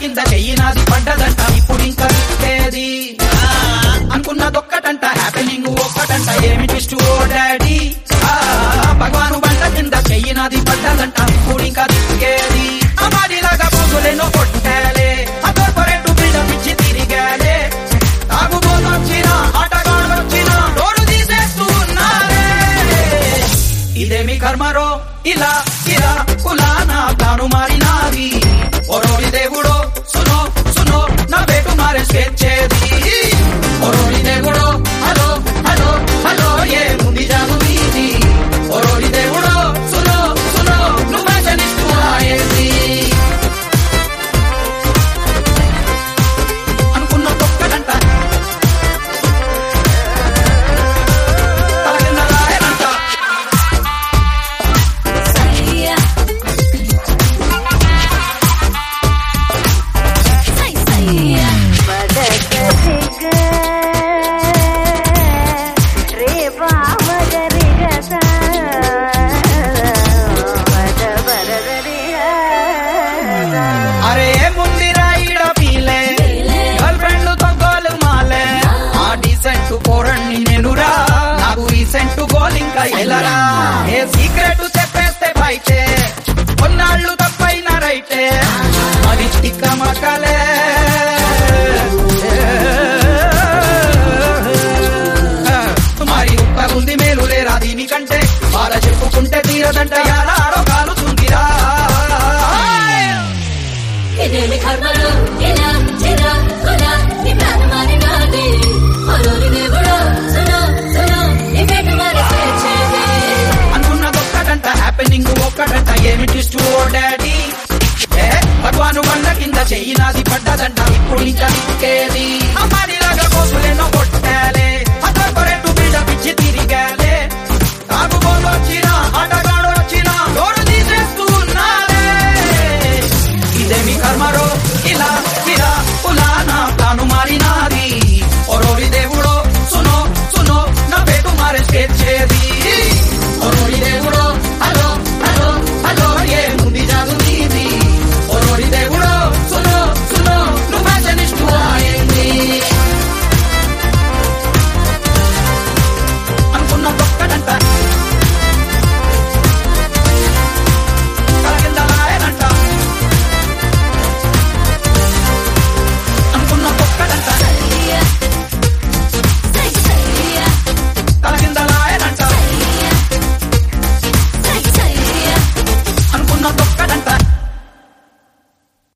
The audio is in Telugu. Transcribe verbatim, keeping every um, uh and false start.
కింద చెయ్యి నాది పడ్డదంట ఇప్పుడు ఇంకా ఏది అనుకున్నదొక్కటంట హ్యాపెనింగ్ ఒక్కటంట ఏమి ట్విస్ట్ ఓ డాడీ భగవాను బండ కింద చెయ్యి నాది పడ్డదంట ఇప్పుడు ఇంకా దిక్కేది అమ్మాడిలాగా పోగులేనో కొట్టాలే ఆ కార్పొరేట్ బిల్డప్ ఇచ్చి తిరిగాలే తాగుబోతొచ్చినా ఆటగాడొచ్చినా డోరు తీసేస్తూ ఉన్నారే ఇదేమి కర్మరో ఇలా ఇలా కులానా తాను మారినాది ఓరోడి దేవుడో సునో సునో నా వేటు మారే స్వేచ్ఛేది ఓరోడి దేవుడో హలో హలో హలో ఏ ముండి జాగు వీధి ఓరోడి దేవుడో సునో సునో నువ్వు ఫ్యాషనిస్టు అయ్యేది అనుకున్న తొక్కడంట తాగిన రాయనంట అరే ముందిరా ఈడ పీలే గర్ల్ ఫ్రెండ్ తో గోలు మాలే ఆ డీసెంట్ పోరండి నేనురా నాకు రీసెంట్ గోల్ ఇంకా ఎలరా ఏ సీక్రెట్ చెప్పేస్తే బయటే కొన్నాళ్ళు తప్పైన రైటే అది చిక్క మకలే మరి ఉప్పగుంది మేలు లేరా దీనికంటే బాధ చెప్పుకుంటే తీరదంట యారాడో కాలు చుందిరా ఇదేమి కర్మలు ఇలా చిరా కులా నీ ప్రాణం మారినాది ఓరోడి దేవుడో సునో సునో నీ వేట మారే స్వేచ్ఛేది అనుకున్నదొక్కటంట హ్యాపెనింగ్ ఒక్కటంట ఏమి ట్విస్ట్ ఓ డాడీ భగవాను బండ కింద చెయ్యి నాది పడ్డదంట ఇప్పుడు ఇంకా దిక్కేది అమ్మాడి